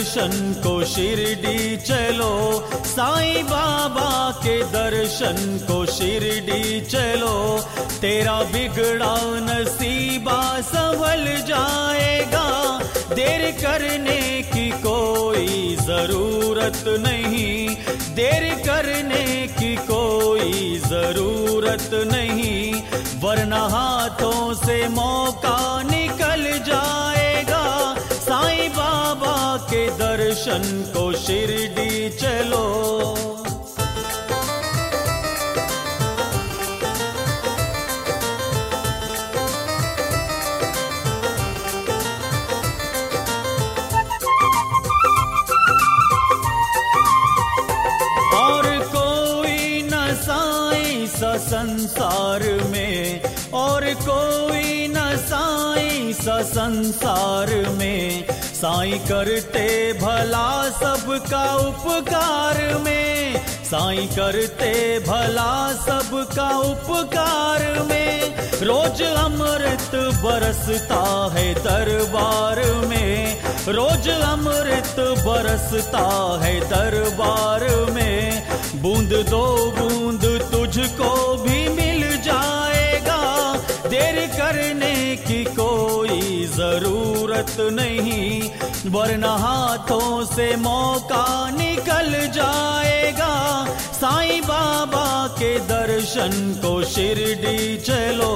दर्शन को शिरडी चलो, साईं बाबा के दर्शन को शिरडी चलो। तेरा बिगड़ा नसीबा संभल जाएगा, देर करने की कोई जरूरत नहीं, देर करने की कोई जरूरत नहीं, वरना हाथों से मौका निकल जाएगा। साईं बाबा के दर्शन को शिरडी चलो। संसार में और कोई न साईं सा संसार में, साईं करते भला सबका उपकार में, साईं करते भला सबका उपकार में। रोज अमृत बरसता है दरबार में, रोज अमृत बरसता है दरबार में। बूंद दो बूंद तुझको भी मिल जाएगा, देर करने की कोई जरूरत नहीं, वरना हाथों से मौका निकल जाएगा। साईं बाबा के दर्शन को शिरडी चलो।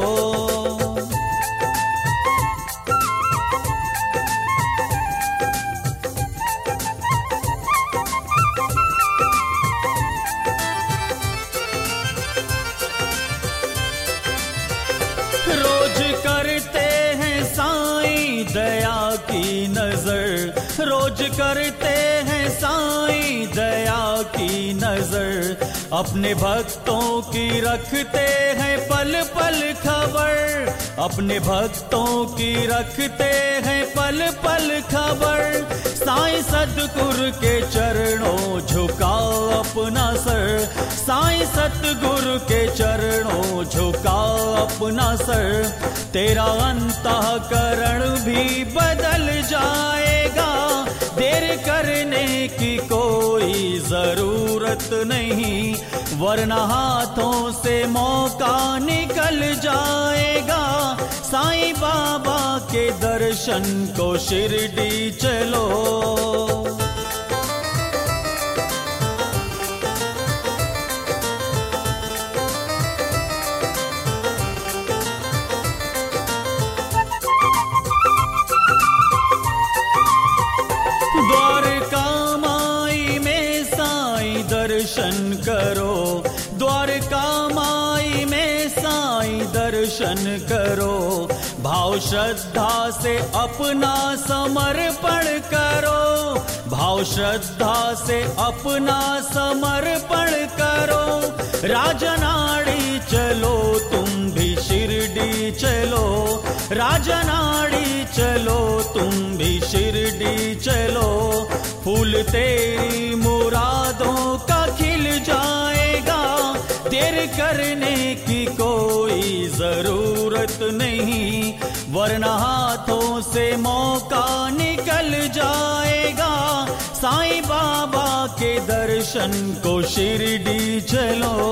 रोज करते हैं साईं दया की नजर, रोज करते हैं साईं दया की नजर। अपने भक्तों की रखते हैं पल पल खबर, अपने भक्तों की रखते हैं पल पल खबर। साईं सतगुरु के चरणों झुकाओ अपना सर, साईं सतगुरु के चरणों झुकाओ अपना सर। तेरा अंतःकरण भी बदल जाएगा, देर करने की कोई जरूरत नहीं, वरना हाथों से मौका निकल जाएगा। साईं बाबा के दर्शन को शिरडी चलो। द्वारका माई में साईं दर्शन करो, द्वारका माई में साईं दर्शन करो। भाव श्रद्धा से अपना समर्पण करो, भाव श्रद्धा से अपना समर्पण करो। राजनाड़ी चलो तुम भी शिरडी चलो, राजनाड़ी चलो तुम भी शिरडी चलो। फूल तेरी मुरादों का खिल जाएगा, देर करने की कोई जरूरत नहीं, वरना हाथों से मौका निकल जाएगा। साईं बाबा के दर्शन को शिरडी चलो।